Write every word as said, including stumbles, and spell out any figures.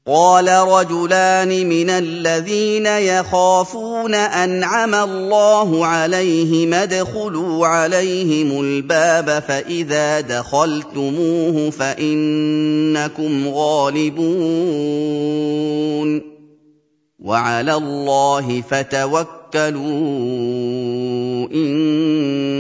قَالَ رَجُلَانِ مِنَ الَّذِينَ يَخَافُونَ أَنْعَمَ اللَّهُ عَلَيْهِمْ ادْخُلُوا عَلَيْهِمُ الْبَابَ فَإِذَا دَخَلْتُمُوهُ فَإِنَّكُمْ غَالِبُونَ وَعَلَى اللَّهِ فَتَوَكَّلُوا إِن